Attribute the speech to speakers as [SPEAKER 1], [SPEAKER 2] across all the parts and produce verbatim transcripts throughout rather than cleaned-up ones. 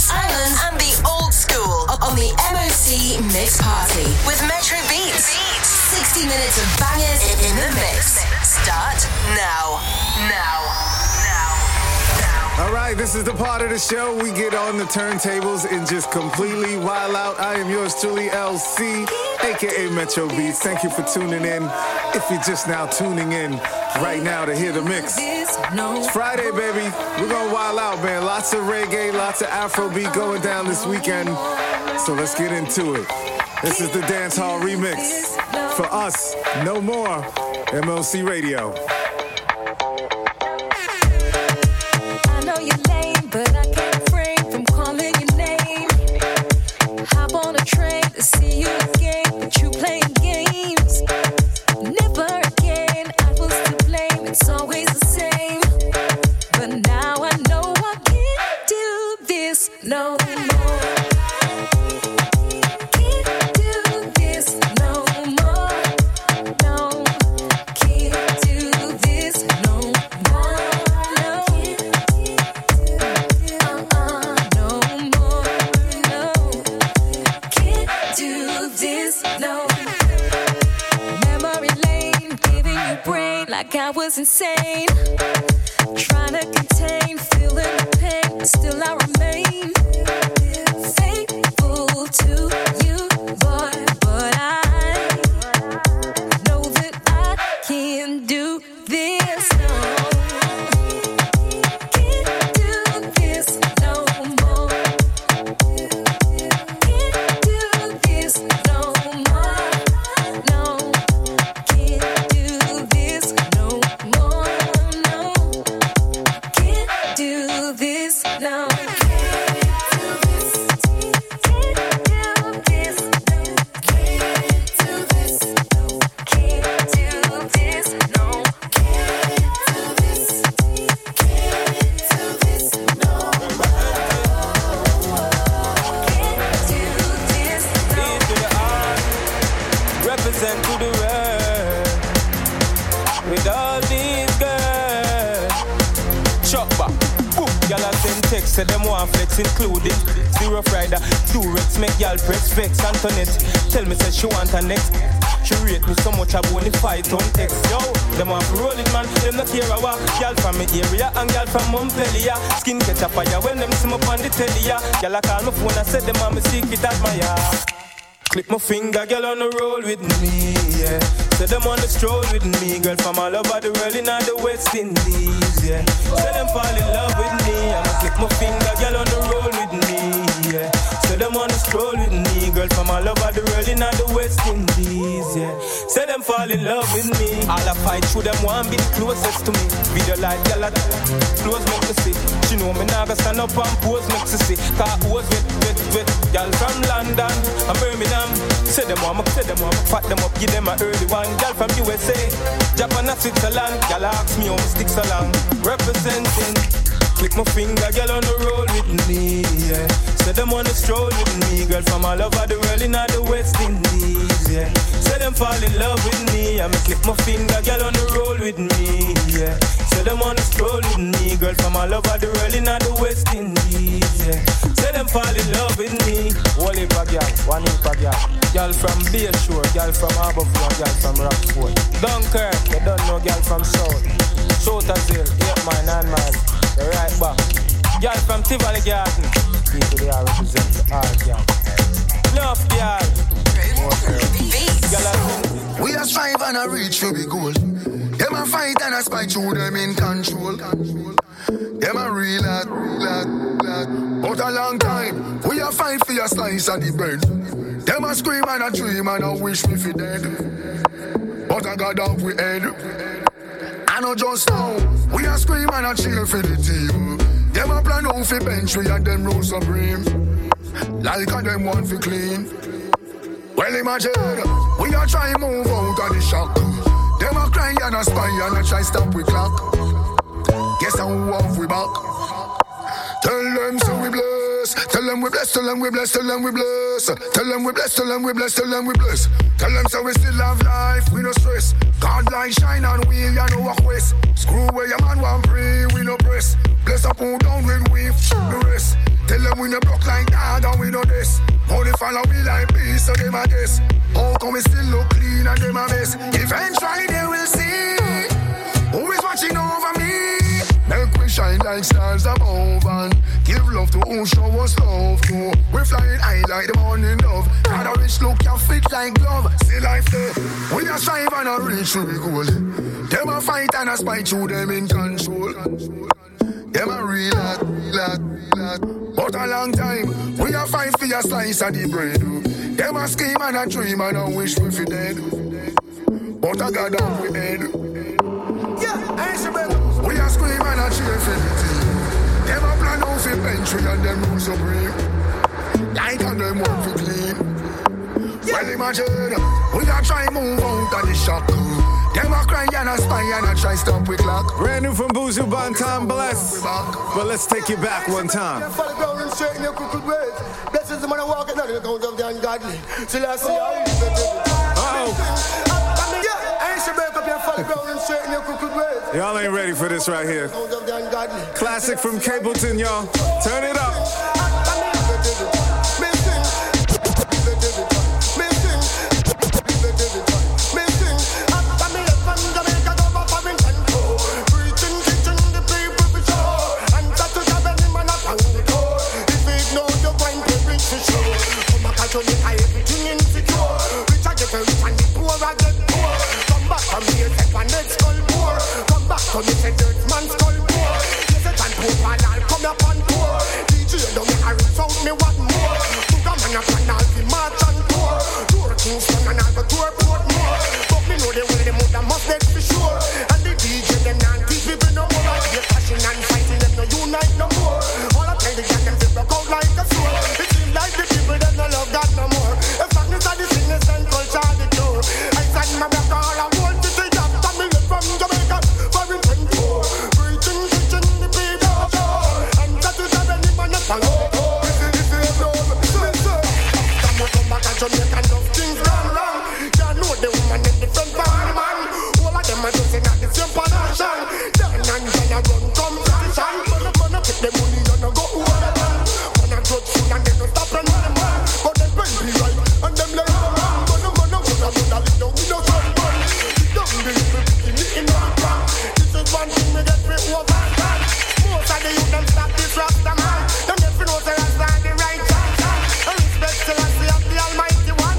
[SPEAKER 1] Island and the old school on the M O C Mix Party with Metro Beats. sixty minutes of bangers in the mix. Start now. Now.
[SPEAKER 2] All right, this is the part of the show we get on the turntables and just completely wild out. I am yours truly, L C, a k a. Metro Beats. Thank you for tuning in. If you're just now tuning in right now to hear the mix. It's Friday, baby. We're going to wild out, man. Lots of reggae, lots of Afrobeat going down this weekend. So let's get into it. This is the Dance Hall Remix. For us, no more. M O C Radio.
[SPEAKER 3] But I can't refrain from calling your name. Hop on a train to see you again, but you playing games. Never again, I was to blame. It's always the same. But now I know I can't do this no more. Can't do this no more. No, can't do this no more. Like I was insane, trying to contain, feeling the pain, still I remain faithful to you, boy. But I know that I can't do this, no. Can't do this no more. Can't do this no more. No, can't do this.
[SPEAKER 4] Represent to the world with all these girls. Shot back, boom, y'all have send text, say them want flex including Zero Friday, two Rex, make y'all press vex. Antoinette, tell me say she want her next. She rate me so much I won't fight on text. Yo, them want roll it man, them not care a walk. Y'all from my area and y'all from Montpellier. Skin catch a fire when them see me on the telly. Y'all a call my phone and say them want me secret admire. Click my finger, girl on the roll with me, yeah. Say them on the stroll with me, girl from all over the world in all the West Indies, yeah. Say them fall in love with me, I'ma click my finger, girl on the roll with me, yeah. Say them on the stroll with me, girl from all over the world in all the West Indies, yeah. Say them fall in love with me, all I fight through them want be the closest to me. Video like girl at close make me see. She know me now go stand up and pose make me see. Cause who's wet, wet, wet, girl from London and Birmingham. Say them want me, say them want me, fat them up, give them a early one. Girl from U S A, Japan and Switzerland. Girl ask me how me stick so long. Representing, click my finger, girl on the roll with me, yeah. Say them wanna stroll with me, girl from all over the world in all the West Indies, yeah. Say them fall in love with me, I'ma click my finger, girl on the roll with me, yeah. Say them wanna stroll with me, girl from all over the world in all the West Indies, yeah. Say them fall in love with me. Wally bag girl, one in bag girl. Girl from Bayshore, girl from Harbourfront, girl from Rockford. Dunkirk, you don't know girl from South. Shooters Hill, eight mile, nine mile, the right back. Girl from Tivoli Garden. People they are represent the art, girl. Love girl.
[SPEAKER 5] We are strive and a reach for the goal. Them a fight and a spy through them in control. Them a real lad, lad, lad. But a long time, we a fight for your slice of the bread. Them a scream and a dream and a wish me for dead. But I got up with head. I know just now, we a scream and a cheer for the team. Them a plan out for bench, we and them roll supreme. Like a them want for clean. Well imagine, we a try move out of the shock. Them a cry and a spy and a try stop we clock. Guess how off we back. Tell them so we bless. Tell them we bless, tell them we bless, tell them we bless. Tell them we bless, tell them we bless, tell them we bless. Tell them so we still have life, we no stress. God light shine on we, you know what quest. Screw where your man want pray, we no press. Bless up who down when we f*** the rest. Tell them we no broke like that and we know this. How they follow me like me, so they my this. How come we still look clean and they my mess? Eventually they will see who is watching over me. Make we shine like stars above and give love to who show us love to. We flying high like the morning dove. Got a rich look, you fit like glove. See life there. We are strive and a reach through the goal. Them a fight and a spite through them in control. Them a real hot, real hot, real hot. But a long time, we a fight for your slice of the bread. Them a scheme and a dream and a wish we fi dead. But I got down with head. Yeah, I ain't better. We a scream and a cheer for the team. Them a plan out fi bench and them rules supreme. Like and them work fi clean. Yeah. Well imagine, we a try move out of the shock. Them a cry and a spy and a try stop with clock.
[SPEAKER 2] Brand new from Buju Banton, bless. But let's take you back one time.
[SPEAKER 6] Follow ground and straighten your crooked ways. Blessings the man who walk at the account of the ungodly. Till I see how you live it.
[SPEAKER 2] Oh.
[SPEAKER 6] Yeah, I ain't should break up your follow ground and straighten your crooked ways.
[SPEAKER 2] Y'all ain't ready for this right here. Classic from Capleton, y'all. Turn it up.
[SPEAKER 6] So me say dirt man skull poor. Yes, I can put one all come up on tour. D J don't make a rinse out me what more. Sugar man a plan all the march and tour. Tour Kingston and all the tour Portmore. But me know the way them woulda must make for sure. And the D J them not teach people no more. Like the passion and fighting them no unite no more. All I tell the gang them to broke out like a sword. It seems like the people them no love God no more. As long as I the sickness and culture the cure. I said my back all I want to take up. And me live from Jamaica. Jamaica enough things gone wrong. Can't know the woman in different part, man. All of them are just in the same position. Dan and Dan a run competition. Man a take the money and a go over the man. Man a good food and they no stop and run the man. But them plenty right and them like the man. Man a man a would a would a live down with no sun man. Live down the little bit in the background. This is one thing we get free over man. Most of the youth them stop this rasta man. Them get free know say rasta the right chance. And respect till I see up the Almighty.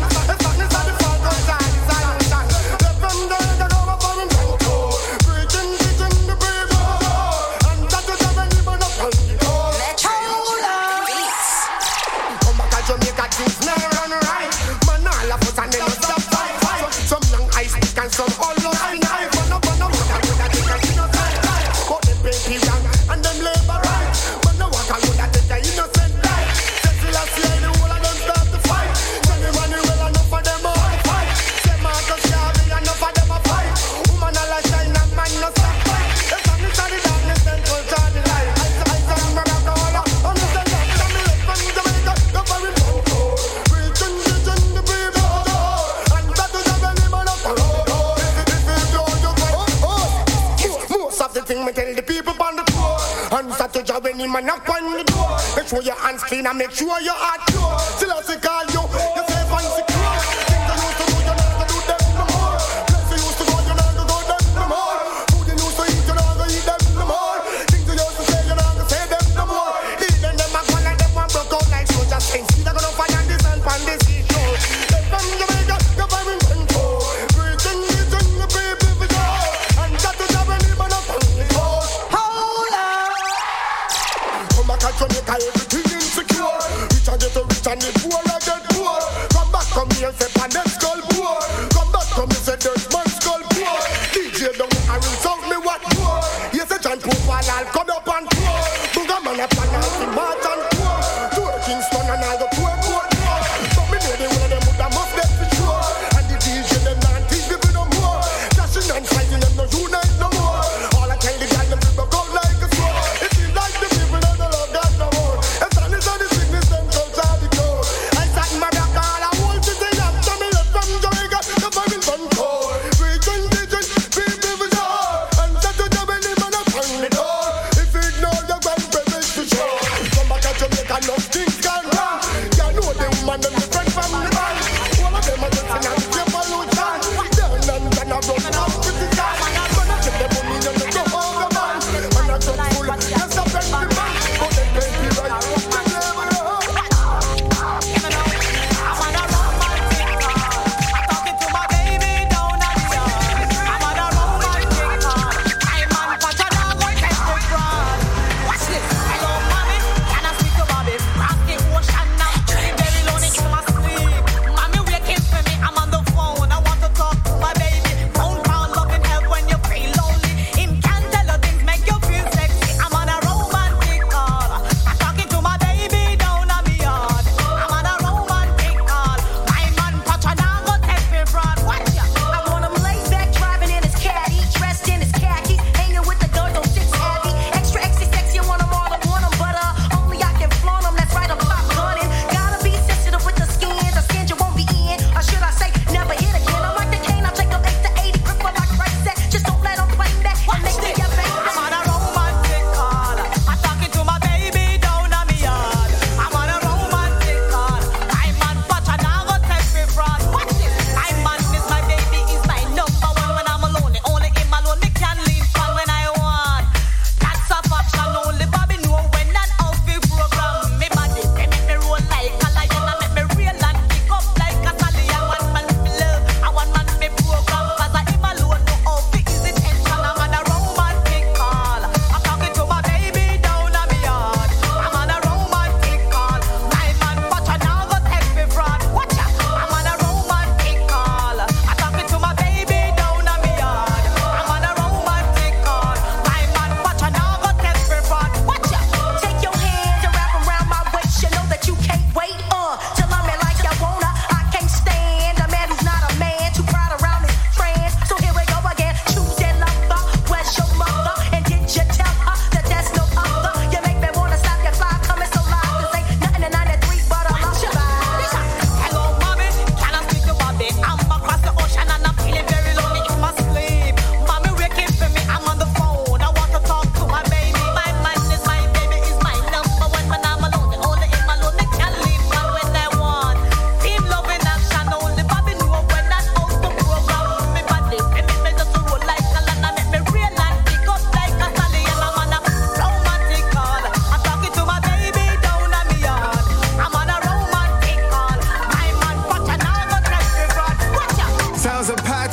[SPEAKER 6] When you man knock on the door, make sure your hands clean and make sure your heart pure. Till I say call you, you safe and secure. Things you used to do, you never do them no more. Place you used to go, you never go them no more. Food you used to eat, you never eat them no more. Things you used to say, you never say them no more. Even them a go like them one broke out like soldiers. Ain't see they gonna find on this and on this shore. They from Jamaica, you're very mental. Breathing this in the baby for sure. And got to have any man up on the floor. Jamaica, everything insecure. Rich and get rich and the poor I get poor. Come back, come here, say pan skull poor. Come back, come here, say dirt man skull poor. D J don't make a rinse out me what poor. Yes, a John Pope and I'll come up and poor. Booga man up and I'll be march and poor. Tour Kingston and I'll go tour poor poor. But me know the way them would have must get for sure. And the D J them not teach people no more. Dashing and fighting them no unite no more. All I tell the guy them people go like a sword. It seems like the people don't love God.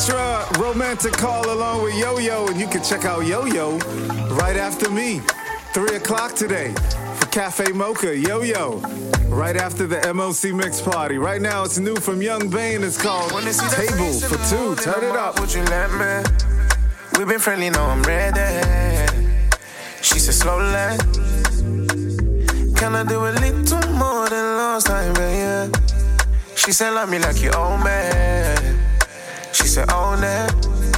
[SPEAKER 2] extra romantic call along with Yo-Yo, and you can check out Yo-Yo right after me, three o'clock today for Cafe Mocha. Yo-Yo, right after the M O C Mix Party. Right now, it's new from Young Bane. It's called Table for Two. Turn it up.
[SPEAKER 7] Would you let me? We've been friendly, now I'm ready. She said slowly. Can I do a little more than last time, baby? She said love me like you own me. She said own it.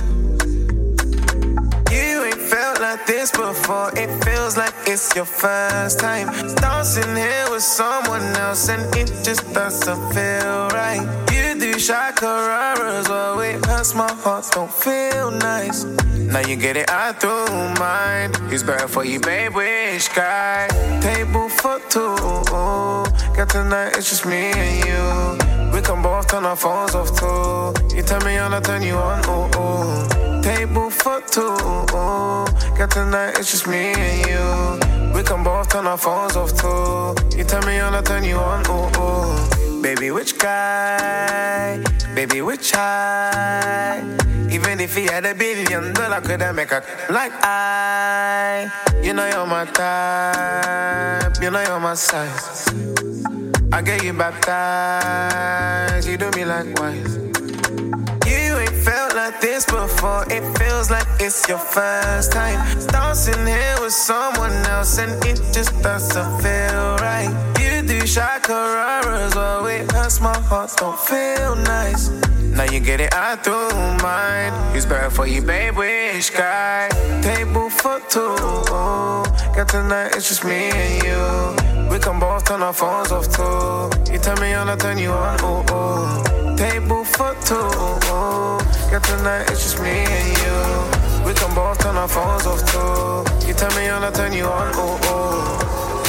[SPEAKER 7] You ain't felt like this before. It feels like it's your first time dancing here with someone else, and it just doesn't feel right. You do shakararas, oh it hurts my heart, don't feel nice. Now you get it out through mind. Who's better for you, babe? Which guy? Table for two. Got tonight, it's just me and you. We can both turn our phones off too. You tell me on, I turn you on. Ooh, ooh. Table for two. Got tonight, it's just me and you. We can both turn our phones off too. You tell me on, I turn you on. Ooh, ooh. Baby, which guy? Baby, which high? Even if he had a billion dollar, could I make a like I? You know you're my type, you know you're my size. I get you baptized, you do me likewise. You ain't felt like this before, it feels like it's your first time dancing here with someone else, and it just doesn't feel right. You do shakararas, oh it hurts my heart, don't feel nice. Now you get it out through mind. Who's better for you, babe? Which guy? Table for two. Got tonight, it's just me and you. We can both turn our phones off too. You tell me on, I turn you on. Ooh, ooh. Table for two. Got tonight, it's just me and you. We can both turn our phones off too. You tell me on, I turn you on. Ooh, ooh.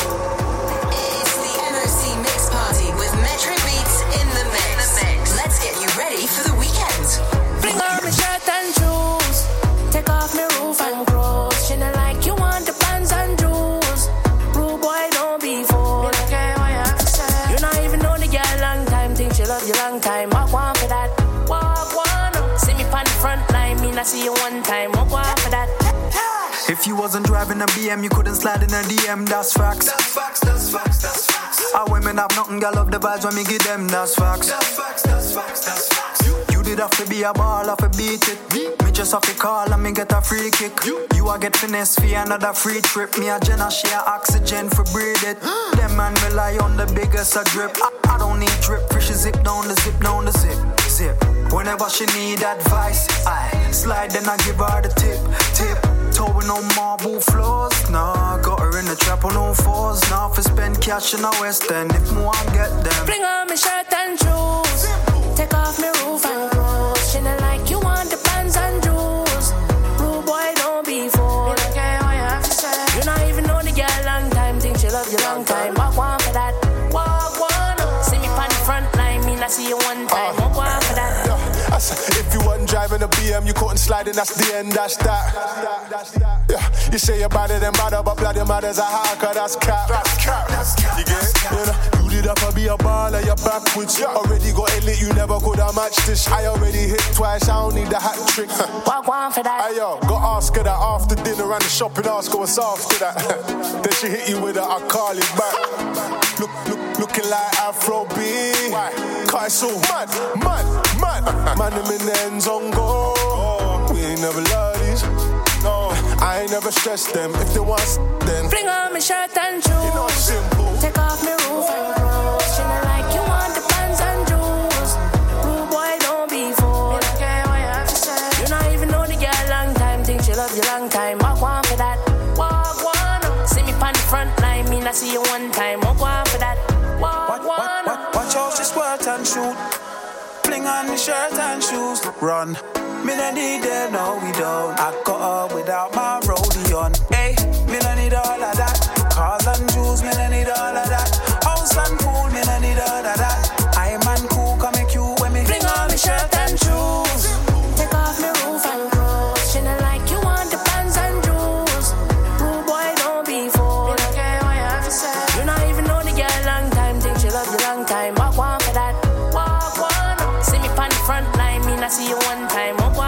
[SPEAKER 1] It's the M O C Mix Party with Metro Beats in the mix. Let's get you ready for the weekend.
[SPEAKER 3] Bring on my shirt and shoes. Take off my roof and clothes. She not like you want the pants and jewels. Rude boy, don't be fooled. Okay, what you have to say? You not even know the girl long time. Think she love you long time. Walk one for that. Walk one. See me on the front line. Me not see you one time. Walk one for that.
[SPEAKER 8] If you wasn't driving a B M, you couldn't slide in a D M, that's facts. That's facts, that's facts, that's facts. Our women have nothing, girl, love the vibes when me give them, that's facts. That's facts, that's facts, that's facts. You, you did have to be a ball, have to beat it. Me just have to call and me get a free kick. You, you a get finesse for another free trip. Me a Jenna share oxygen for breathe it. Them man rely on the biggest a drip. I, I don't need drip, fish zip down the zip, down the zip, zip. Whenever she need advice, I slide then I give her the tip, tip. Towing on marble floors, nah. Got her in the trap on all fours, nah. For spend cash in the West End, if more I get them.
[SPEAKER 3] Bring on my shirt and shoes. Take off my roof and clothes. She not like you want the pants and jewels. Rude boy, don't be fooled. Okay, what you have to say? You not even know the girl long time. Think she love you long time. Walk one for that. Walk one. See me on the front line. Me not see you one time. Walk one for that.
[SPEAKER 9] If you wasn't driving a B M, you couldn't slide in, that's the end, that's that. Yeah, you say you're better than matter, but bloody matters a haka, that's cap. That's cap, that's cap. You get it? You know, you did have to be a baller, you're backwards. Already got it lit, you never could have matched this. I already hit twice, I don't need the hat trick.
[SPEAKER 3] Walk one for that.
[SPEAKER 9] Hey yo, got ask her that after dinner and the shopping, ask her what's after that. Then she hit you with a, I call it back. Look, look, looking like Afro B. Cut it so mad, mad, mad. Man, them in the ends on go. We ain't never love these. No, I ain't never stressed them. If they want, then
[SPEAKER 3] bring on my shirt and shoes.
[SPEAKER 9] You know it's simple.
[SPEAKER 3] Take off my roof and clothes. She not like you want the pants and jewels. Rude boy, don't be fooled. Okay, what you have to say? You not even know the girl long time. Think she love you long time. Walk one for that. Walk one. See me on the front line. Me not see you one time. Walk one for that. Walk one.
[SPEAKER 10] Watch out, she squirt and shoot. Fling on the shirt and shoes. Run. Me no need them, no we don't. I got her without my rollie on. Hey, me no need all of that. Cars and jewels, me no need all of that. House and pool, me no need all of that. I man cool, come make you when me
[SPEAKER 3] fling on the shirt and shoes. Take off my roof and clothes. She not like you want the pants and jewels. Rude boy, don't be fooled. Okay, what you have to say? You not even know the girl long time. Think she love you long time. Walk one for that. Walk one. See me on the front line. Me not see you one time. Walk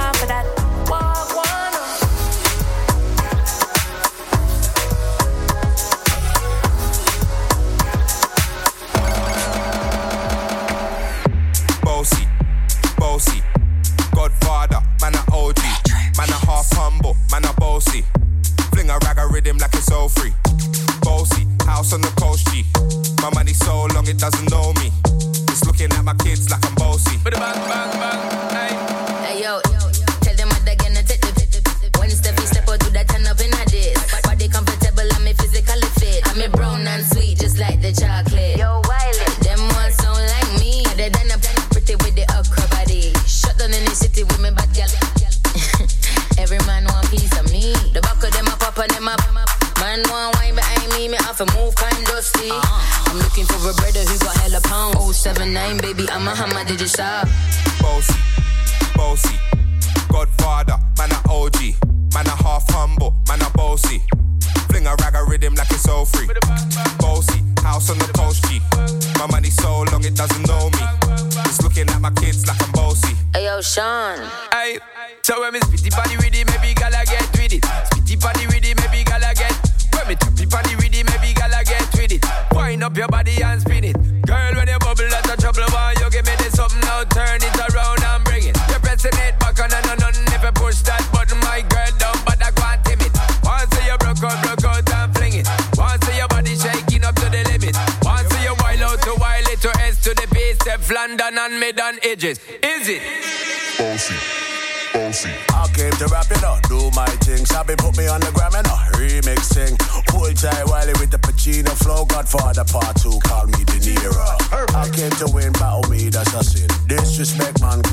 [SPEAKER 11] so long it doesn't know me. It's looking at my kids like I'm bossy.
[SPEAKER 12] Bang, bang, bang, hey.
[SPEAKER 13] Hey, yo, tell them what they're gonna take the when Steffi step out, do that turn up in a dish. Body comfortable, I'm me physically fit. I'm me brown and sweet, just like the chocolate. Yo, Wiley, them ones sound like me. They done up pretty with the upper body. Shut down in the city with me bad girl. Every man want piece of me. The back of them up, up and them up. Man want wine behind me, me have to move kind dusty. Uh-huh. I'm looking for a brother who got hella pound. oh seven nine, baby, I'm a hammer, did you shop?
[SPEAKER 11] Bossy, bossy, Godfather, man a O G. Man a half humble, man a bossy. Fling a rag a rhythm like it's all free. Bossy, house on the coast G. My money so long it doesn't know me. It's looking at my kids like I'm bossy.
[SPEAKER 13] Hey yo, Sean.
[SPEAKER 12] Hey, so when me spitty body with it, maybe gala get with it. Spitty body with it, maybe gala get. When me tappy body with it, maybe gala get with it. Wind up your body and spin it. Girl, when you bubble out of trouble, why you give me this something now? Turn it around and bring it. You're pressing it back on and on and if you push that button, my girl down, but I can't tame it. Once you broke out, broke out and fling it. Once your body shaking up to the limit. Once you wild out to wild it to S to the base, step London and mid on edges. Is it?
[SPEAKER 11] Bossy, bossy.
[SPEAKER 14] I came to rap it up, do my thing. Sabi put me on the gram and a remixing. Hold tight Wiley with the Pacino flow. Godfather part two, call me De Niro. I came to win, battle me, that's a sin. Disrespect, man.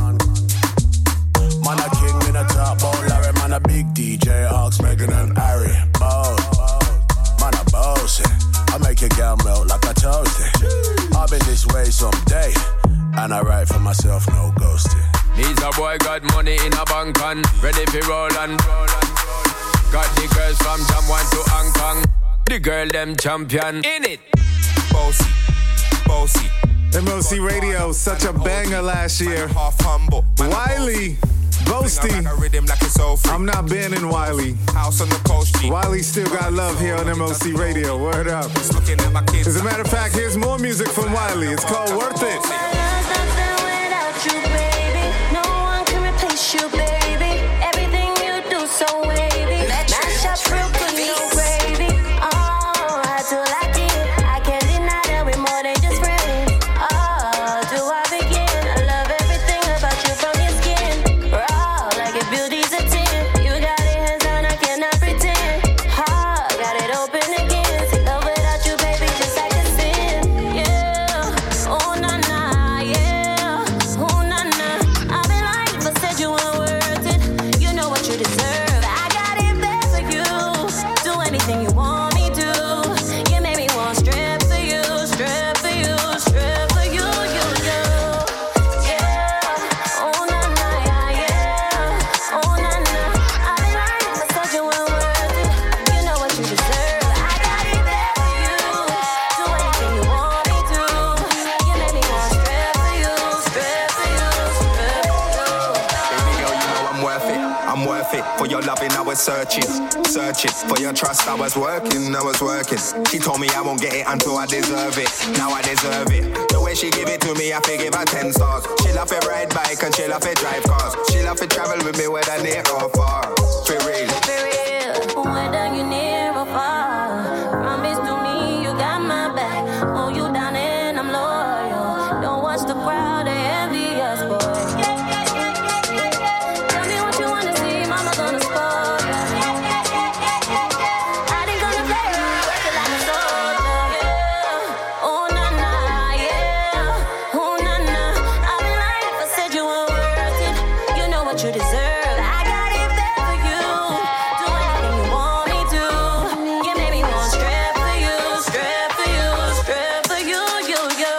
[SPEAKER 14] Man a king in a top bowl, Larry. Man a big D J, Ox, Megan and Harry. Boss, man a bossy. I make your girl melt like a toasty. I've been this way someday, and I write for myself, no ghosting.
[SPEAKER 12] Needs a boy got money in a bank and ready for roll and roll and roll. Got the girls from Jamwan to Hong Kong. The girl them champion in it.
[SPEAKER 11] Bossy, bossy.
[SPEAKER 2] M O C Radio, such a banger last year.
[SPEAKER 11] Half humble,
[SPEAKER 2] Wiley, Boasty. I'm not banning Wiley.
[SPEAKER 11] House on the coast,
[SPEAKER 2] Wiley still got love here on M O C Radio. Word up. As a matter of fact, here's more music from Wiley. It's called Worth It.
[SPEAKER 3] You, baby, everything you do so wavy. Mash up real good, no gravy. Oh, I do like it. I can't deny that we're more than just friends. Oh, do I begin? I love everything about you from your skin. Raw, like your beauty's a ten. You got it hands on, I cannot pretend. Oh, got it open again. See love without you, baby, just like a sin. Yeah, oh na na, yeah, oh na na. I've been lying if I said you were worth it. You know what you deserve. I got it there for you. Do anything you want me to. You made me want strip for you, strip for you, strip for you, you do. Yeah, oh na na, yeah, yeah, oh na na. I've been lying if I said you were worth it. You know what you deserve. I got it there for you. Do anything you want me to. You made me want strip for you, strip for you, strip for you.
[SPEAKER 11] Baby girl, you know I'm worth it. I'm worth it. For your loving, I was searching. Searching. For your trust, I was working. I was working. She told me I won't get it until I deserve it. Now I deserve it. The way she give it to me, I feel give her ten stars. She love to ride bike and she love to drive cars. She love to travel with me whether near or far. For real.
[SPEAKER 3] For real, whether you near or far, promise to me you got my back. Hold you down and I'm loyal. Don't watch the crowd, they envy us, boy. Tell me what you wanna see, mama gonna spoil ya. I ain't gonna play around, work it like a soldier. Yeah, oh na na, yeah, oh na na. I've been lying if I said you were worth it. You know what you deserve. I got it there for you. Do anything you want me to. You made me want strip for you, strip for you, strip for you, you, you.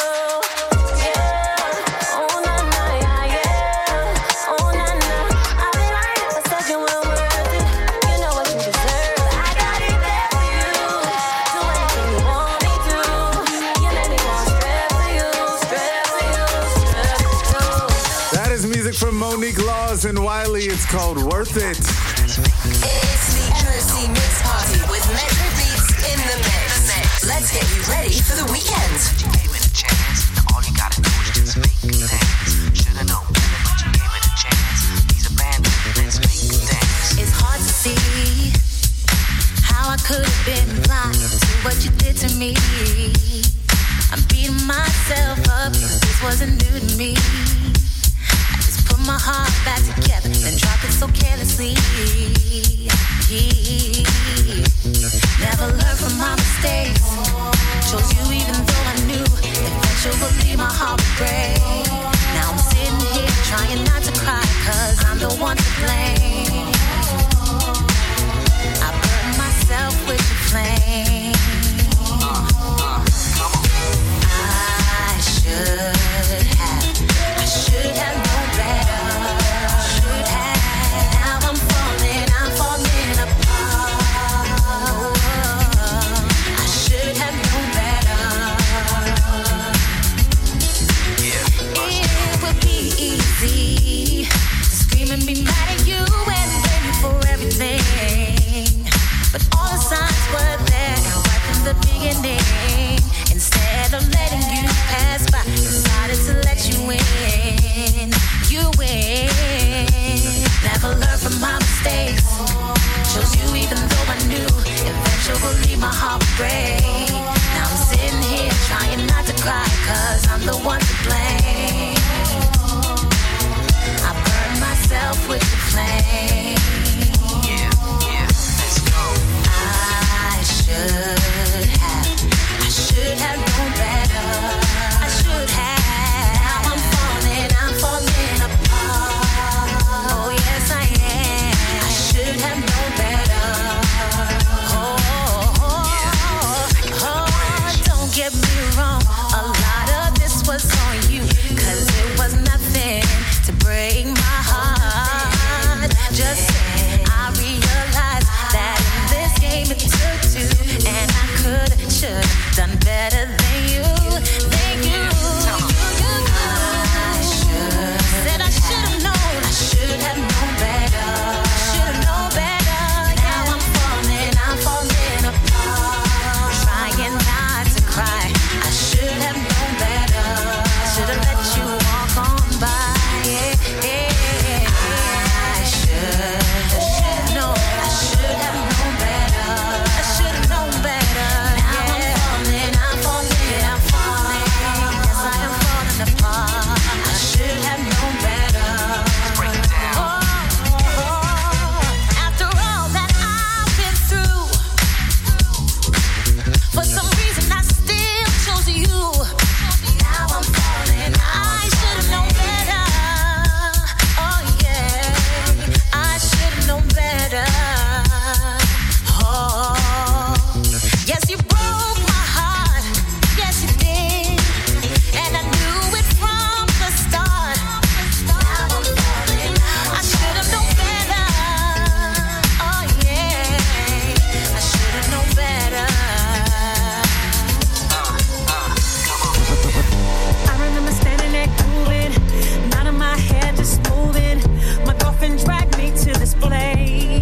[SPEAKER 3] Yeah, oh na na, yeah, yeah, oh na na. I've been lying if I said you were worth it. You know what you deserve. I got it there for you. Do anything you want me to. You made me want strip for you, strip for you, strip for you.
[SPEAKER 2] That is music from Monique Laws and Wiley. It's called Worth It.
[SPEAKER 1] It's the M O C Mix Party with Metro Beats in the mix. Let's get you ready for the weekend.
[SPEAKER 15] You gave it a chance. All you gotta do is just make it dance. Should've known better, but you gave it a chance. He's a bandit, let's make it dance.
[SPEAKER 16] It's hard to see how I could have been blind to what you did to me. I'm beat
[SPEAKER 3] to blame. I burn myself with the flame. I should have, I should have known better. Should have. Now I'm falling, I'm falling apart. I should have known better. It would be easy to scream and be mad at you and blame you for everything. But all the signs were there right from the beginning. Instead of letting you pass by, decided to let you in. You win. Never learned from my mistakes. Chose you even though I knew eventually my heart would break. Now I'm sitting here trying not to cry, cause I'm the one to blame. I burn myself with the flame. Yeah, yeah, let's go. I should have, I should have known better. I should have. Now I'm falling, I'm falling apart. Oh yes I am. I should have known better. Oh, oh, oh, oh, don't get me wrong. A lot of this was on you, cause it was nothing to break my heart. Just say I realized that in this game it took two, and I could, should have done better than you, than you. I should, said I should have known, I should have known better. Should have known better. Now I'm falling, I'm falling apart. Trying not to cry. I should have known better. Should have let you walk on by. Yeah, yeah. I should, I should know. I should have known better. I should have known better. Now I'm falling, I'm falling, I'm falling. Yes, I am falling apart. I should have known better. Break it down. Oh, oh, after all that I've been through, for some reason I still chose you. Now I'm falling. I should have known better. Oh yeah, I should have known better. Oh, yes you broke my heart. Yes you did, and I knew it from the start. Now I'm falling. I should have known better. Oh yeah, I should have known better.
[SPEAKER 16] I remember standing there grooving, none of my hair just moving. My girlfriend dragged me to this place,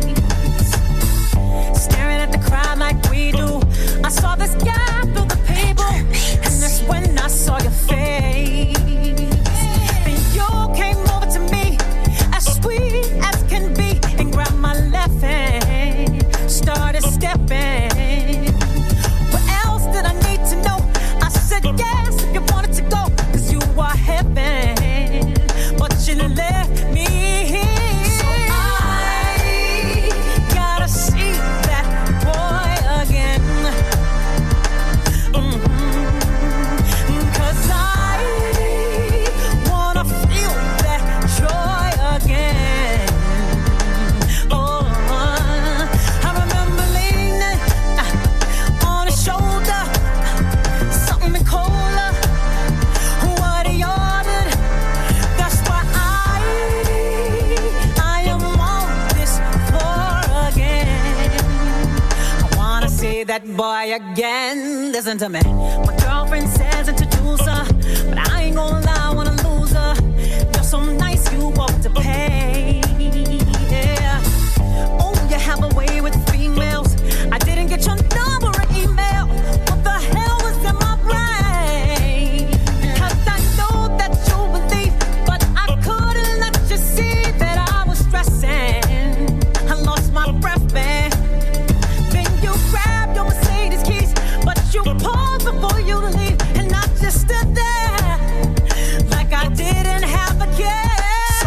[SPEAKER 16] staring at the crowd like we do. I saw this guy through the people, and that's when I saw your face. Then you came over to me, as sweet as can be, and grabbed my left hand, started stepping. What else did I need to know? I said yes if you wanted to go, cause you are heaven, but you left me here. So I gotta see that boy again. Mm-hmm. Cause I wanna feel that joy again. Oh, I remember leaning uh, on his shoulder, something cola, what he ordered. That's why I, I am on this floor again. I wanna see that boy again. Listen to me. My girlfriend says introduce her, but I ain't gonna lie, I wanna lose her. You're so nice, you walk to pay. Yeah. Oh, you have a way with females. I didn't get your number or email. What the hell was in my brain? Cause I know that you believe, but I couldn't let you see that I was stressing. I lost my breath, man. Then you grabbed your Mercedes keys, but you paused before you leave, and I just stood there like I didn't have a care. So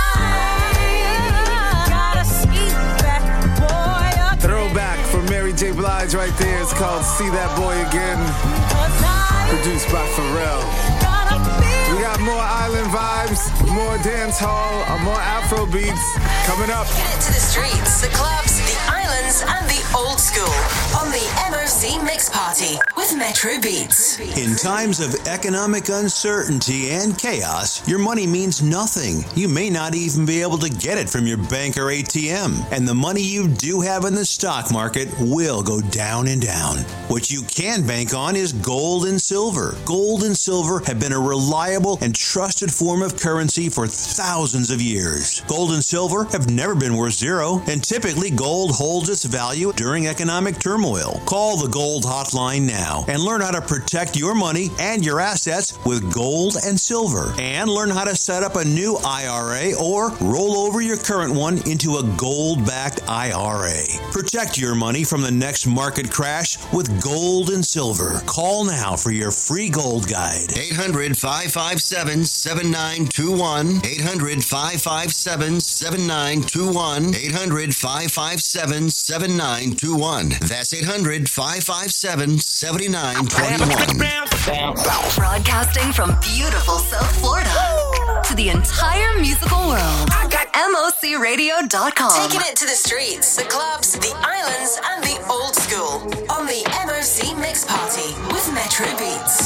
[SPEAKER 16] I gotta see that boy again.
[SPEAKER 2] Throwback from Mary J. Blige right there. It's called See That Boy Again. Produced by Pharrell. We got more island vibes, more dance hall, uh, more Afro beats coming up.
[SPEAKER 1] Get to the streets, the clubs, the islands, and the old school on the M O C Mix Party with Metro Beats.
[SPEAKER 17] In times of economic uncertainty and chaos, your money means nothing. You may not even be able to get it from your bank or A T M. And the money you do have in the stock market will go down and down. What you can bank on is gold and silver. Gold and silver have been a reliable and trusted form of currency for thousands of years. Gold and silver have never been worth zero, and typically gold holds its value during economic turmoil. Call the Gold Hotline now and learn how to protect your money and your assets with gold and silver. And learn how to set up a new I R A or roll over your current one into a gold-backed I R A. Protect your money from the next market crash with gold and silver. Call now for your free gold guide.
[SPEAKER 18] eight hundred, five five seven, seven nine two one. eight hundred, five five seven, seven nine two one. eight hundred, five five seven, seven nine two one. That's eight hundred, five five seven, seven nine two one.
[SPEAKER 1] Broadcasting from beautiful South Florida to the entire musical world. M O C radio dot com. Taking it to the streets, the clubs, the islands, and the old school on the M O C Mix Party with Metro Beats.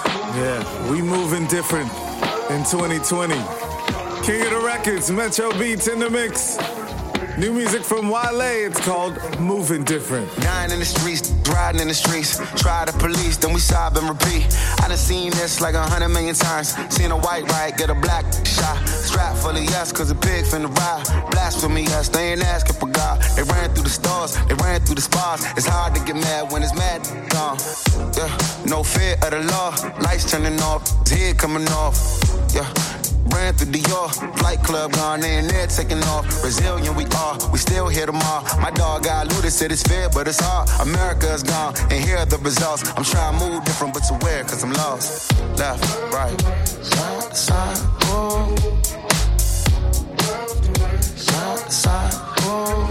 [SPEAKER 2] Yeah, we moving different in twenty twenty. King of the Records, Metro Beats in the mix. New music from Wale, it's called Moving Different.
[SPEAKER 19] Dying in the streets, riding in the streets. Try the police, then we sob and repeat. I done seen this like a hundred million times. Seen a white riot, get a black shot. Strap full of yes, cause a pig finna ride. Blasphemy, yes, they ain't asking for God. They ran through the stores, they ran through the spas. It's hard to get mad when it's mad gone. Yeah, no fear of the law. Lights turning off, his head coming off. Yeah. Ran through the York, flight club gone, they in there taking off. Resilient we are, we still here tomorrow. My dog got looted, said it's fair, but it's hard. America is gone, and here are the results. I'm trying to move different, but to where, cause I'm lost. Left, right, side to side, oh. Side to side, oh.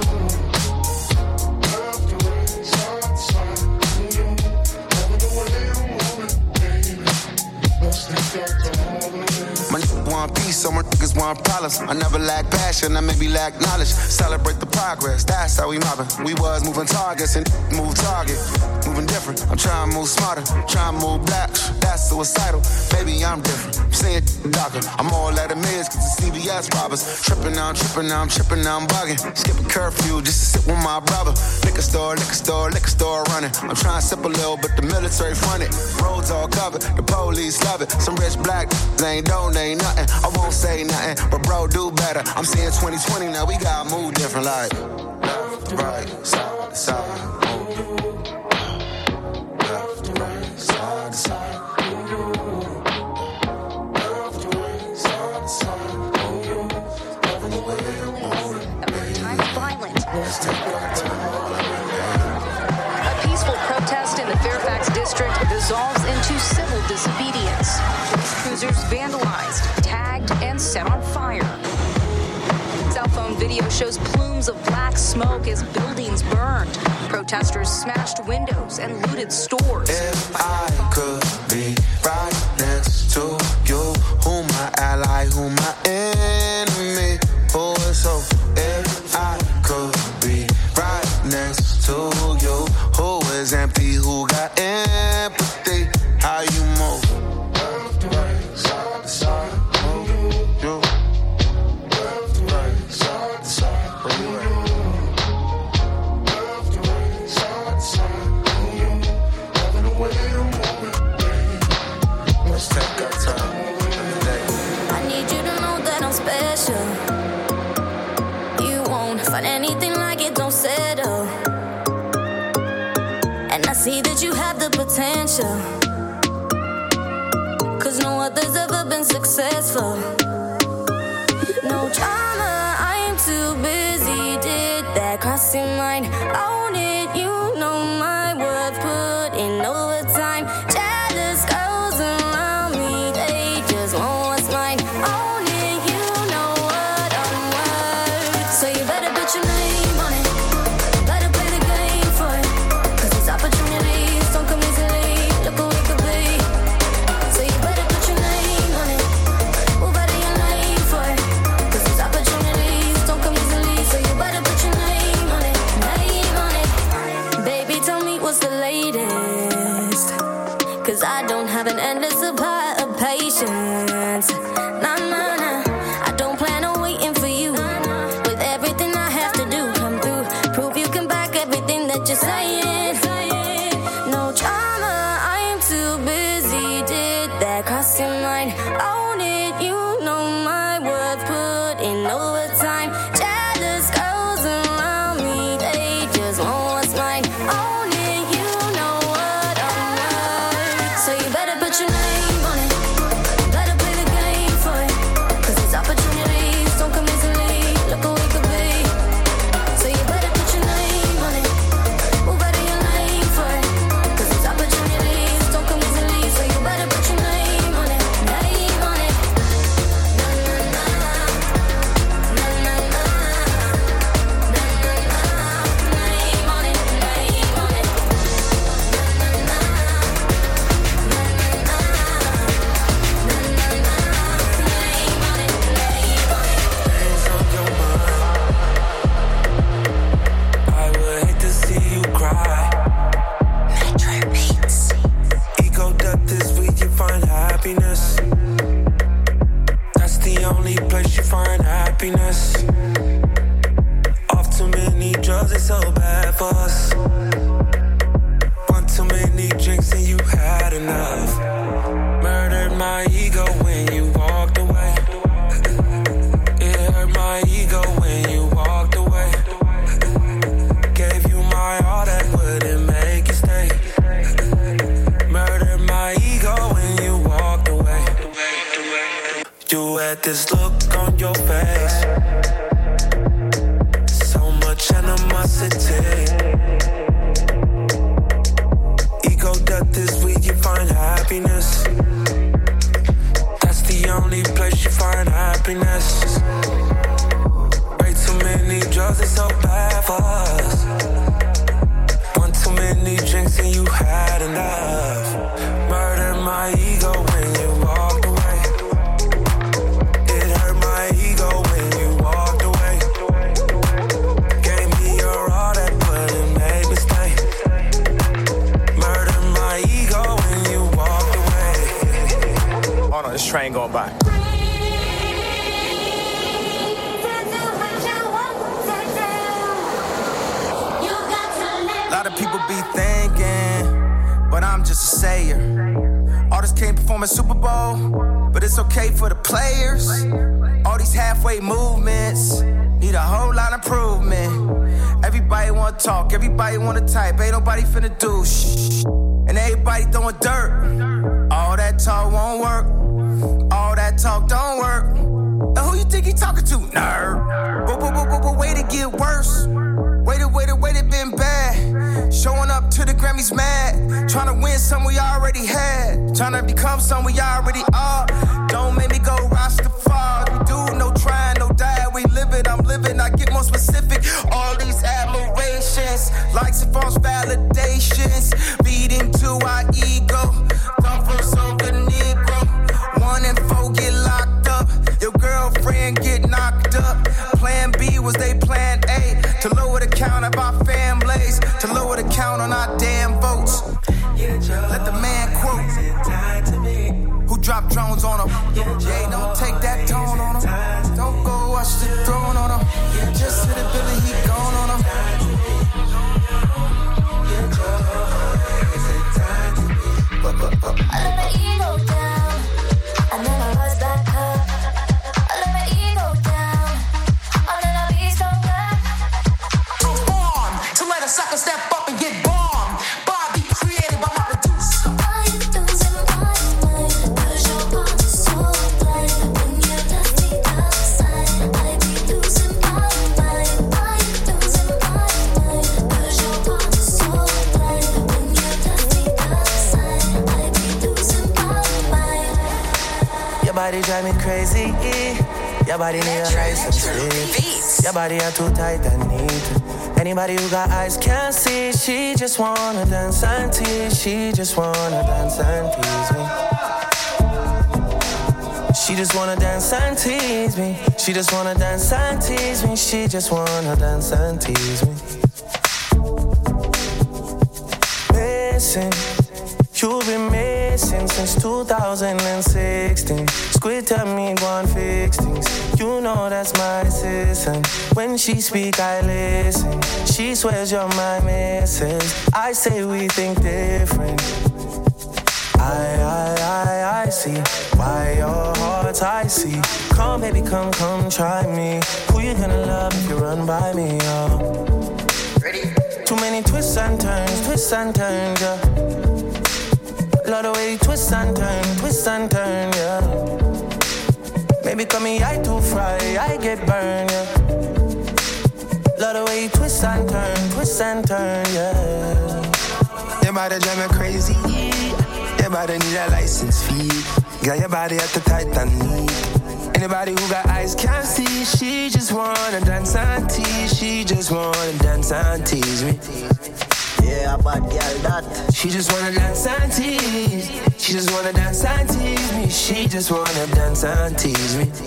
[SPEAKER 19] My niggas want peace, some niggas want problems. I never lack passion, I maybe lack knowledge. Celebrate the progress, that's how we mobbing. We was moving targets and move target. Moving different, I'm trying to move smarter. Trying to move black, that's suicidal. Baby, I'm different, I'm saying darker. I'm all at a mids, cause the C V S robbers. Tripping now, I'm tripping now, I'm tripping now, I'm bugging. Skipping curfew just to sit with my brother. Liquor store, liquor store, liquor store running. I'm trying to sip a little, but the military funded. Roads all covered, the police love it. Some rich black ain't donate nothing. I won't say nothing, but bro, do better. I'm seeing twenty twenty now, we gotta move different, like left, right, side to side. Left, right, side to side. Left, right, side to side. Loving the way you move it, baby.
[SPEAKER 20] Violent.
[SPEAKER 19] Let's take our time.
[SPEAKER 20] A peaceful protest in the Fairfax district dissolves into civil disobedience. Cruisers vandalized, tagged, and set on fire. Cell phone video shows plumes of black smoke as buildings burned. Protesters smashed windows and looted stores.
[SPEAKER 19] If I could be right next to you, who my ally, who my enemy, who is so. If I could be right next to you, who is empty, who got empathy, how you move.
[SPEAKER 21] See that you have the potential, cause no other's ever been successful. No drama, I am too busy. Did that cross your mind? Own it, you know my worth. Put in overtime. Jealous girls around me, they just want what's mine. Own it, you know what I'm worth. So you better put your name on it. Better play the game for it. Cause it's opportunities don't come easily. Look what we could be. So you better put your name on it. Just saying, no drama. I am too busy. Did that cross your mind? Own it, you know my worth. Put in overtime. Jealous girls around me, they just want what's mine. Own it, you know what I'm worth. So you better put your name on it. Better play the game for it. 'Cause these opportunities don't come easily. Look who we could be. So you better put your name on it. Move out of your lane for it. 'Cause these opportunities don't come easily. So you better put your name on it. Name on it. Na na na. Na na na. Na na na. Name on it. Name on it. Na na na. Na na na. Na na na. Name on it. Name on it.
[SPEAKER 10] Hands on your mind. I would hate to see you cry.
[SPEAKER 1] Metro Beats.
[SPEAKER 10] Ego death is where you find happiness. That's the only place you find happiness. Off too many drugs, it's so bad for us. One too many drinks and you had enough. Murdered my ego when you walked away. It hurt my ego when you walked away. Gave you my all that wouldn't make you stay. Murdered my ego when you walked away. You had this look on your face. So much animosity. Ego death is where you find happiness. That's the only place you find happiness. Way too many drugs, it's so bad for us. One too many drinks and you had enough. Murdered my ego when you walked away. It hurt my ego when you walked away. Gave me your all that wouldn't make me stay. Murdered my ego when you walked away.
[SPEAKER 11] Hold on, this train going by.
[SPEAKER 8] A lot of people be thinking, but I'm just a sayer. Artists can't perform at Super Bowl, but it's okay for the players. All these halfway movements need a whole lot of improvement. Everybody wanna talk, everybody wanna type, ain't nobody finna do shh. And everybody throwing dirt. All that talk won't work. All that talk don't work. Now who you think he talking to, nerd? But, but, but, but, but wait, it get worse. Waited, waited, waited, been bad. Showing up to the Grammys mad. Trying to win some we already had. Trying to become some we already are. Don't make me go Rastafari. We do no trying, no die. We live it, I'm living. I get more specific. All these admirations, likes and false validations, feed into our ego. Come from some good Negro. One and four get locked up. Your girlfriend get knocked up. Plan B was they plan A. To lower the count of our families, to lower the count on our damn votes. Let the man quote. Who dropped drones on him? Yeah, don't take that tone on him. Don't go watch the throne on him. Just hit a Billy, he gone on him.
[SPEAKER 21] I let my ego down, and then I rise back up. I let my ego down, and then I be stronger.
[SPEAKER 4] I'm born to let a sucker step up and get bombed. But I be created by my producer.
[SPEAKER 21] Why you losing my mind? 'Cause your heart is so blind. When you're nasty outside, I be losing my mind. Why you losing my mind? 'Cause your heart is so blind. When you're nasty outside, I be losing my mind.
[SPEAKER 10] Your body drive me crazy. Your body need a license. Your body are too tight, I need to. Anybody who got eyes can't see. She just wanna dance and tease. She just wanna dance and tease me. She just wanna dance and tease me. She just wanna dance and tease me. She just wanna dance and tease me. Listen, you You've been missing since two thousand sixteen. Squid tell me go and fix things. You know that's my sis, and when she speak I listen. She swears you're my missus. I say we think different. I, I, I, I see why your heart's icy. Come baby, come, come try me. Who you gonna love if you run by me, oh? Ready? Too many twists and turns, twists and turns, yeah. Love the way you twist and turn, twist and turn, yeah. Maybe call me I too fry, I get burned, yeah. Love the way you twist and turn, twist and turn, yeah.
[SPEAKER 7] Your body drive me crazy. Your body need a license fee. Got your body at the Titanic. Anybody who got eyes can't see. She just wanna dance and tease. She just wanna dance and tease me. Yeah, a bad girl that. She just wanna dance and tease. She just wanna dance and tease me. She just wanna dance and tease me.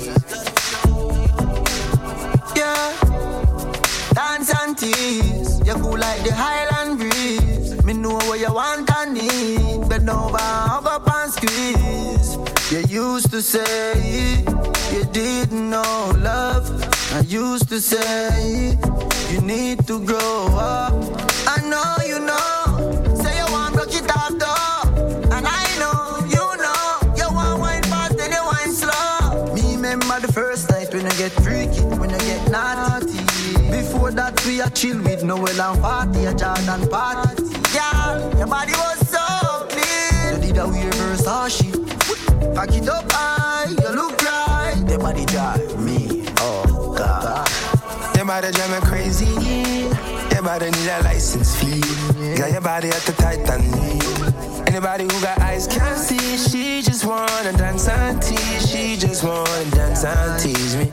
[SPEAKER 7] Yeah, dance and tease. You cool like the Highland breeze. Me know what you want and need. Bend over, hug up and squeeze. You used to say you didn't know love. I used to say you need to grow up. I know you know. Say you want broke it off though. And I know, you know. You want wine fast and you wine slow. Me remember the first night when I get freaky, when I get naughty. Before that we a chill with Noel and party, a Jordan party. Yeah, your body was so clean. You did a weird Versace. Pack it up high, you look right. Your body drive me, oh God. Your body drive me crazy. Your body need a license fee. Got your body at the Titanic. Anybody who got eyes can't see. She just wanna dance and tease. She just wanna dance and tease me.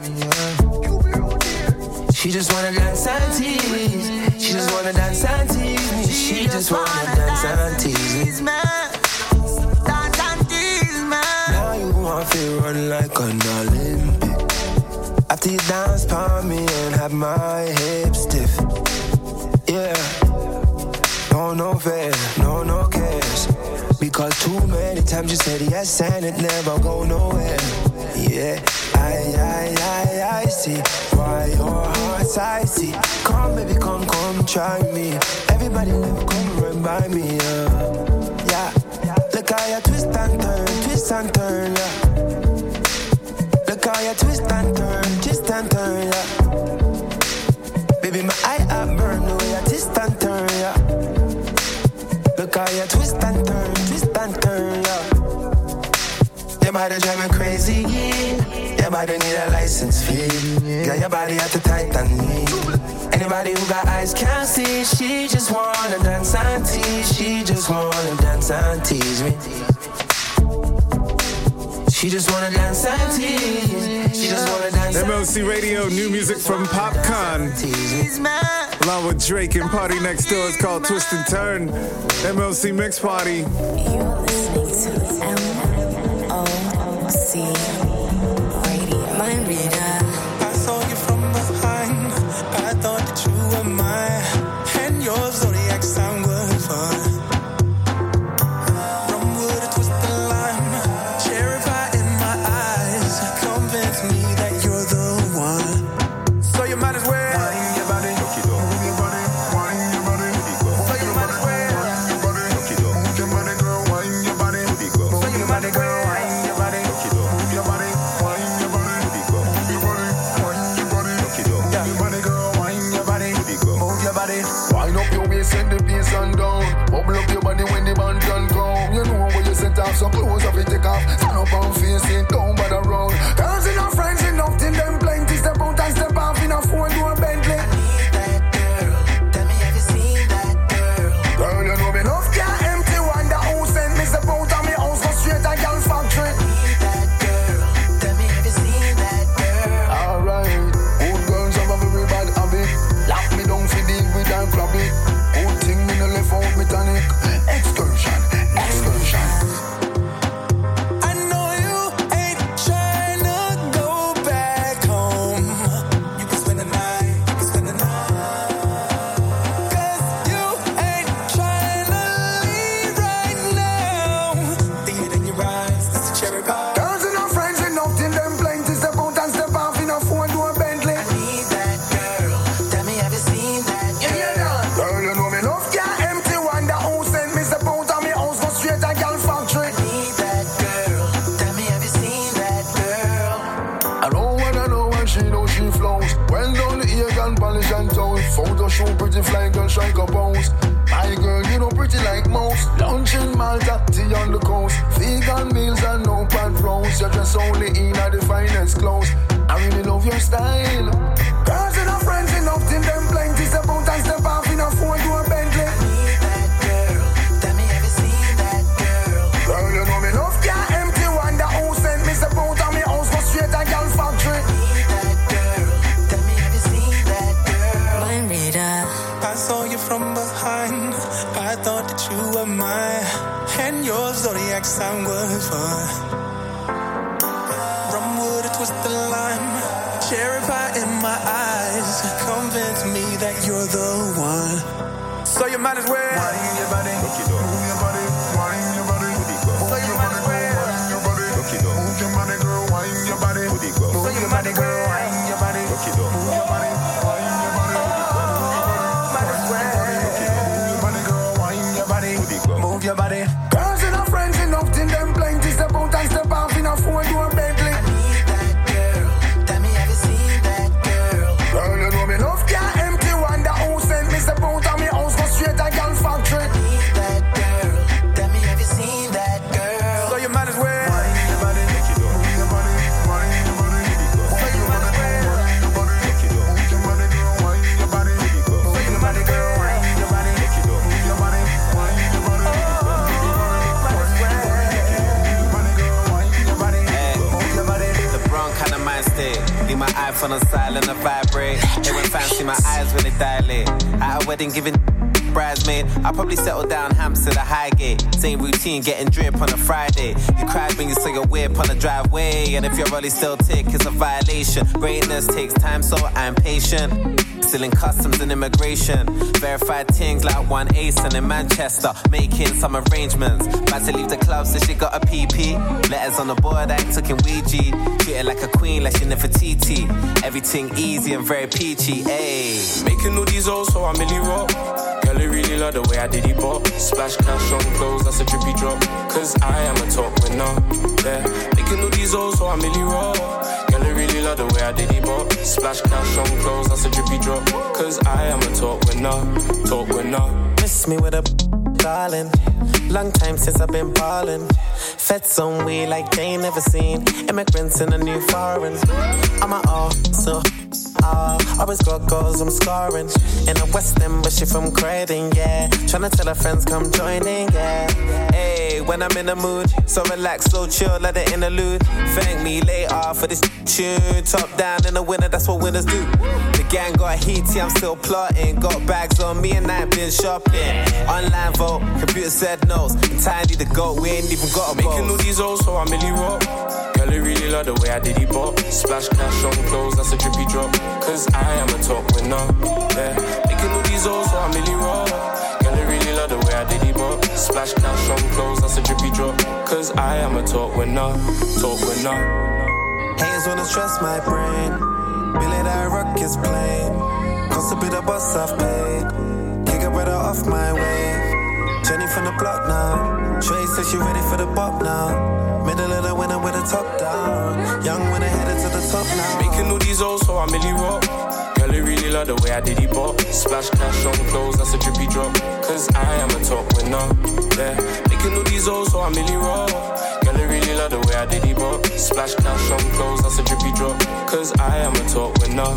[SPEAKER 7] She just wanna dance and tease. She just wanna dance and tease me. She just wanna dance and tease me. Dance and tease me. Now you want to run like an Olympic. After you dance for me and have my hips stiff. Yeah. No, no fair, no, no cares. Because too many times you said yes and it never go nowhere. Yeah, I, I, I, I see why your heart's icy. Come, baby, come, come, try me. Everybody love, come run by me, uh. Yeah, look how you twist and turn, twist and turn, yeah. Look how you twist and turn, twist and turn, yeah. Baby, my eye up burn, the way you twist and turn, yeah. Look how you twist and turn, twist and turn, yeah. Your body drive me crazy, yeah. Your body need a license fee. Got your body at the Titanic. Anybody who got eyes can't see. She just wanna dance and tease. She just wanna dance and tease me. She just wanna dance and tease. She just wanna dance.
[SPEAKER 2] M L C Radio, new music from Popcorn. Along with Drake and Party Next Door. It's called Twist and Turn. M L C Mix Party.
[SPEAKER 21] You're listening to M O C Radio. My reader.
[SPEAKER 5] I saw you from behind. I thought that you were mine. And your zodiac sign was fun. From wood to twist the line. Cherry pie in my eyes. Convince me that you're the one. So you might as well. Wine your body. Move your body. Wine your body. So you might as well. Wine your body. Move your body, girl. Wine your body. So you might as well. Wine your body. Move your body. Wine your body. Move your body. Wine your body. Move your body, girl. Wine your body. Move your body.
[SPEAKER 6] Wind up your waist and the bass and down. Bubble up your body when the band can come. You know where you set off, so close up and take off. Stand up and face it, don't bother round. Girls enough, friends enough, till them plenty. Step out and step off in a four door Bentley. I need that girl. Tell me, have you seen that girl? Girl, you know me enough, can't empty. Wonder who sent me step out of me house, go straight to girl factory. I need that girl. Tell me, have you seen that girl? Alright, old girls have a very bad habit. Lock me down for deal with that floppy. Old thing me no left out me tonic. Excursion, excursion.
[SPEAKER 5] I know you ain't
[SPEAKER 6] Photo shoot, pretty fly girl, strike a pose. My girl, you know pretty like most. Lunch in Malta, tea on the coast. Vegan meals and no pan roast. You dress only in at the finest clothes. I really love your style. Girls and our friends enough till them plenty. Step out and step off in a four-door Bentley. I need that girl. Tell me, have you seen that girl? Girl, you know me love can't empty. Wonder who sent me. Step out of me house, go straight to girl factory. I need that girl. Tell me, have you seen that girl?
[SPEAKER 3] Buen vida.
[SPEAKER 10] I saw you from behind. I thought that you were mine, and your zodiac sign was fun. Rumwood, it was the lime. Cherry pie in my eyes convince me that you're the one. So you might as well wine your body, move your body, wine your body. So you might as well wine your body, move your body, girl, wine your body. So you might as well wine your body, move your body, wine your body. Might as well move your body, girl, wine your body, move your body.
[SPEAKER 6] Girls and our friends enough till them plenty. Step out and step off in a four-door Bentley. I need that girl. Tell me, have you seen that girl? Girl, you know me love can't empty. Wonder who sent me. Step out of me house, go straight to girl factory. I need that girl. Tell me, have you seen that girl?
[SPEAKER 10] So you might as well
[SPEAKER 6] wine your body, move your body, wine your body.
[SPEAKER 10] So you might as well
[SPEAKER 6] wine your body, move your body, girl, wine your body.
[SPEAKER 10] So you might as well wine your body,
[SPEAKER 6] move your body, wine your body.
[SPEAKER 9] Kind of mind state. Leave my iPhone on silent and vibrate. They went fancy my eyes when they dilate. At a wedding giving bridesmaid, I probably settle down Hampstead or Highgate. Same routine, getting drip on a Friday. You cried when you saw your whip on the driveway. And if your rollie still tick, it's a violation. Greatness takes time, so I'm patient. Still in customs and immigration. Verified things like one ace and in Manchester. Making some arrangements. About to leave the club, so she got a P P. Letters on the board, I took in Ouija. Treated like a queen, like she never T T. Everything easy and very peachy, ayy.
[SPEAKER 10] Making all these O's, so I'm really raw. Girl, I really love the way I did it, but splash cash on clothes, that's a drippy drop. Cause I am a top winner, yeah. Making all these O's, so I'm really raw. Girl, I really love the way I did it, but splash cash on clothes, that's a drippy drop. Cause I am a top winner, top winner.
[SPEAKER 9] Miss me with a darling. Long time since I've been ballin'. Fed some way like they ain't never seen. Immigrants in a new foreign. I'm a all, so uh, always got goals, I'm scoring. In a West End, but she from Croydon, yeah. Tryna tell her friends come joining, yeah. Hey, when I'm in the mood, so relax, so chill, let the interlude. Thank me later for this tune. Top down in the winter, that's what winners do. The gang got heaty, I'm still plotting. Got bags on me and I ain't been shopping. Online vote, computer said no's. Entirely the goat, we ain't even got a boat.
[SPEAKER 10] Making all these O's, so I'm really raw. Girl, I really love the way I did it, but splash cash on clothes, that's a drippy drop. Cause I am a top winner, yeah. Making all these O's, so I'm really raw. Girl, I really love the way I did it, but splash cash on clothes, that's a drippy drop. Cause I am a top winner, top winner.
[SPEAKER 9] Hands wanna stress my brain. Billy that rock is playing. Cost a bit of bus I've paid. Kick a brother off my way. Jenny from the block now. Trey says she ready for the bop now. Middle of the winter with the top down. Young when I headed to the top now.
[SPEAKER 10] Making all these O's, so I'm really raw. Girl, I really love the way I did it, but splash cash on clothes, that's a drippy drop. Cause I am a top winner, yeah. Making all these O's, so I'm really raw. Girl, I really love the way I did it, but splash cash on clothes, that's a drippy drop. Cause I am a top winner.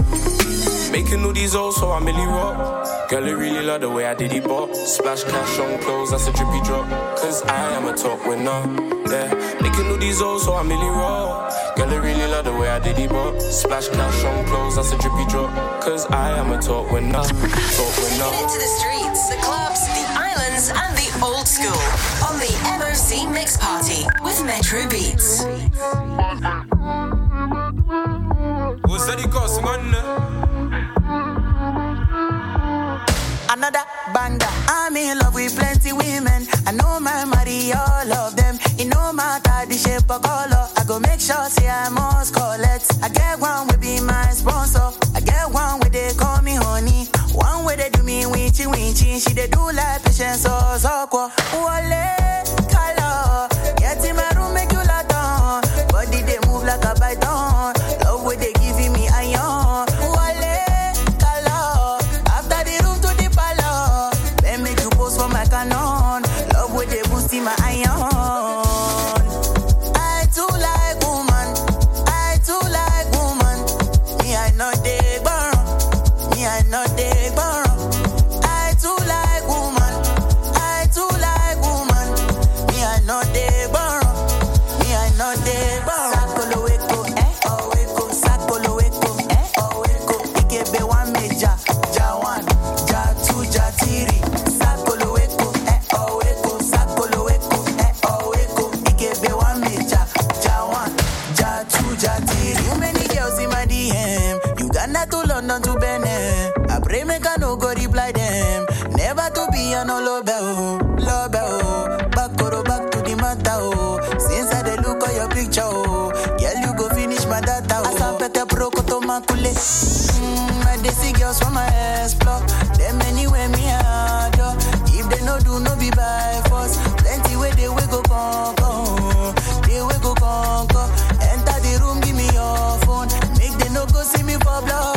[SPEAKER 10] Making all these O's, so I'm really raw. Girl, I really love the way I did it, but splash cash on clothes, that's a drippy drop. Cause I am a top winner, yeah. Making all these O's, so I'm really raw. Girl, I really love the way I did it, but splash cash on clothes, that's a drippy drop. Cause I am a top winner, top winner.
[SPEAKER 1] Into the streets, the clubs, the islands, and the old school on the M O C Mix Party with Metro Beats.
[SPEAKER 10] What's that you causing on there?
[SPEAKER 22] Another banda. I'm in love with plenty women. I know my money, all of them. It no matter the shape or color. I go make sure say I must collect. I get one will be my sponsor. I get one where they call me honey. One where they do me winchy winchy. She they do like patience or so. Wale, color. Get in my room, make you lot on. Body they move like a python. Love where they giving me iron. Wale, color. After make I no go reply them. Never to be an low bell, low bell. Back go back to the matter, oh. Since I dey look at your picture, oh. Girl, you go finish my data, oh. Asapete broko to makule. Mmm, I dey see girls from my explore. Them anywhere me adore. If they no do, no be by force. Plenty way they we go conquer, they we go conquer. Enter the room, give me your phone. Make they no go see me for blood.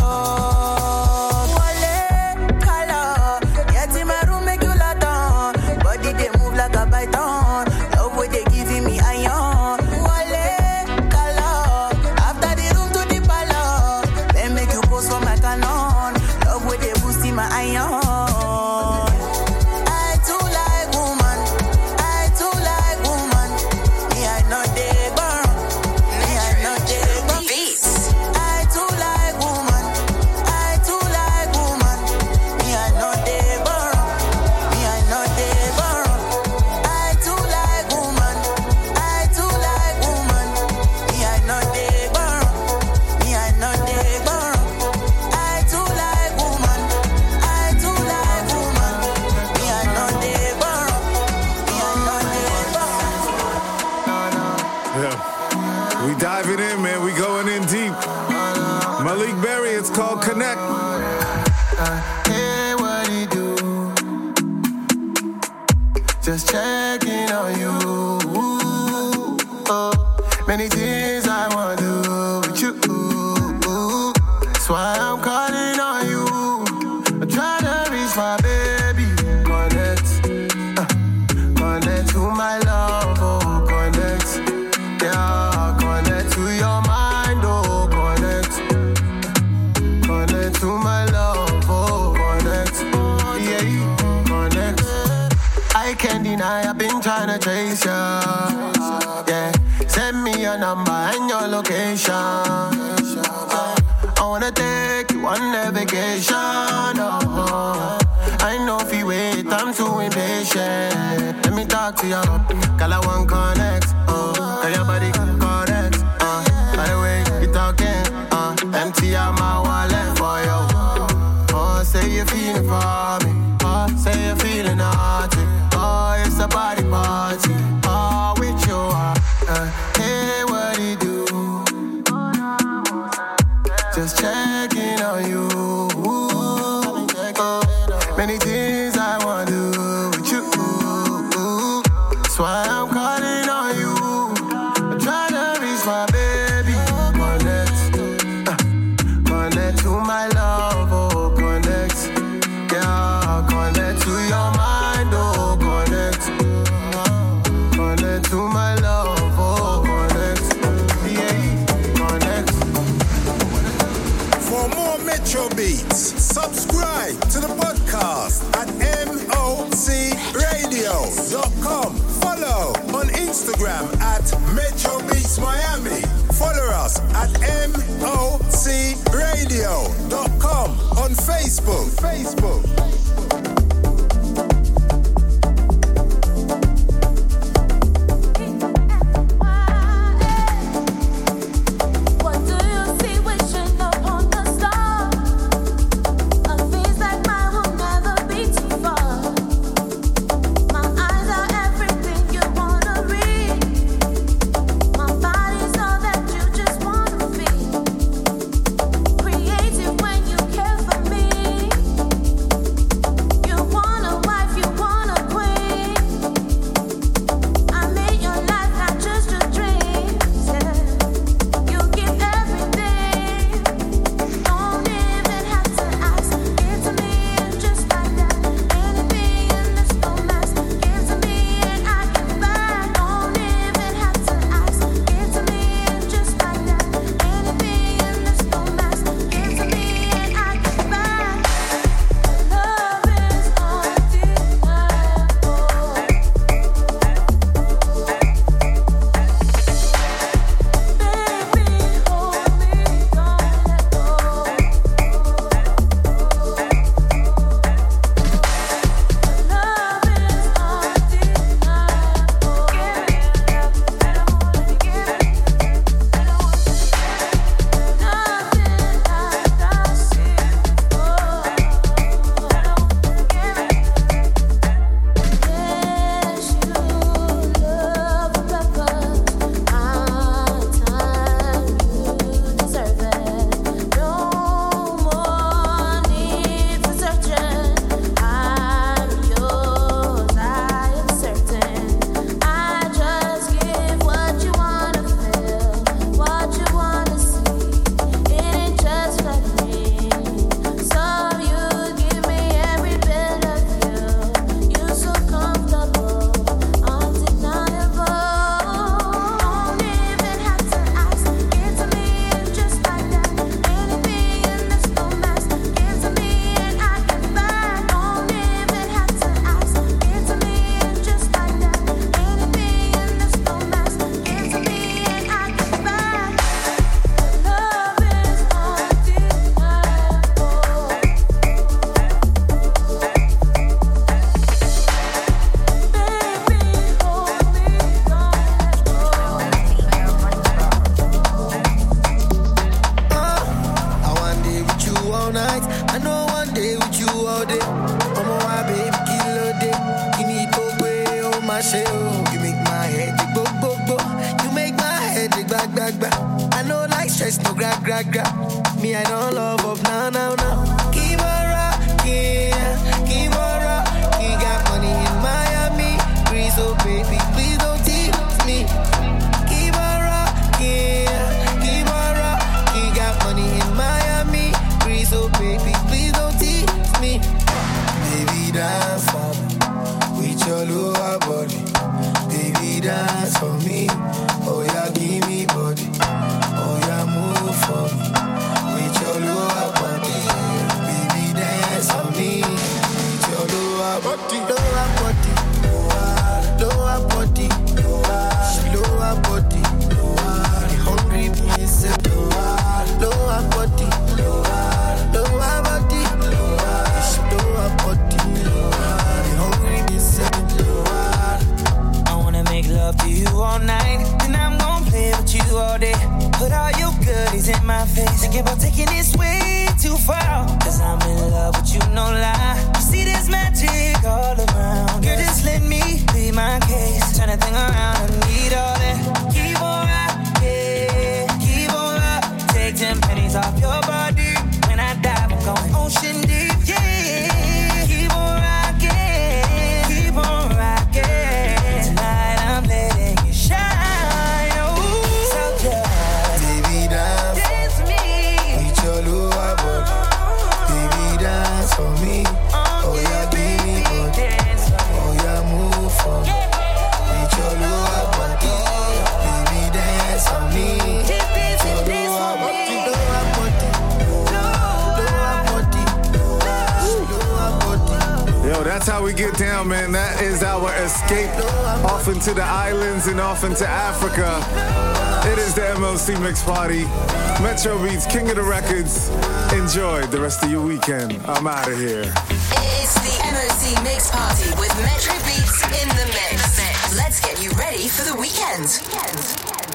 [SPEAKER 2] Connect.
[SPEAKER 13] Uh, hey, what do you do? Just checking on you. Oh, many things I want to do with you. That's why I'm calling on you. I'm trying to reach my baby. Connect, uh, connect to my love. Oh, connect, yeah, connect to your mind. Oh, connect. To my love, oh, connect, yeah, connect. I can't deny I've been trying to trace ya, yeah. Send me your number and your location. I wanna take you on a vacation, oh. I know if you wait, I'm too impatient. Let me talk to you, girl, I want connect, oh. Tell your body connect, uh. By the way, you talking, uh. Empty out my wallet for you. Oh, say you're feeling for me. Oh, say you're feeling naughty. Oh, it's a body party. Oh, with you, uh, uh, hey, what do you do? Just checking on you. Uh, many things I want to do with you. That's why I'm calling on you. I'm trying to reach my baby. Connect, uh, connect to my love, oh, connect. Yeah, connect to your mind, oh, connect. Connect to my love, oh, connect. Yeah, connect.
[SPEAKER 14] For more Metro Beats, subscribe to the podcast at M O C radio dot com. Follow on Instagram at Metro Beats Miami. Follow us at M O C radio dot com on Facebook. Facebook.
[SPEAKER 21] Creative when you care for me.
[SPEAKER 13] nights. I know one day with you all day. I'm a wild baby, kill a day. You need to go, oh my shit, oh. You make my head go, go, go. You make my head back, back, back. I know like stress, no grab, grab, grab. Me, I don't love up, now, now, now. Keep on rocking, keep on rocking. Got money in Miami, please, oh baby, please don't tease me. Keep on rocking, keep on rocking. Got money in Miami, please, oh baby, please don't tease me. Baby, dance for me with your lower body. Baby, dance for me. Oh yeah, give me body. Oh yeah, move for me with your lower body. Baby, dance for me with your lower body. Lower body, lower body, lower body. The hungry me say lower, lower body, lower body, lower body. The hungry me say lower.
[SPEAKER 12] I wanna make love to you all night, and I'm gonna play with you all day. Put all your goodies in my face. Thinking about taking this way too far. Cause I'm in love with you, no lie. You see this magic all around. Girl, just let me be my case. Turn that thing around, I need all that. Keep on rocking, keep on rocking. Take ten pennies off your body. When I dive, I'm going ocean deep, yeah. Keep on rocking, keep on rocking. Tonight I'm letting you shine, oh, so just
[SPEAKER 13] baby dance,
[SPEAKER 12] dance for me
[SPEAKER 13] with your lower body. Baby dance for me. Oh yeah, baby body. Oh yeah, move for me with your lower body. Baby dance for me. With your lower body, lower body, lower body, lower body.
[SPEAKER 2] Yo, that's how we get down, man. That is our escape off into the islands and off into Africa. It is the M L C Mix Party. Metro Beats, King of the Records. Enjoy the rest of your weekend. I'm out of here.
[SPEAKER 1] It's the M O C Mix Party with Metro Beats in the mix. Let's get you ready for the weekend.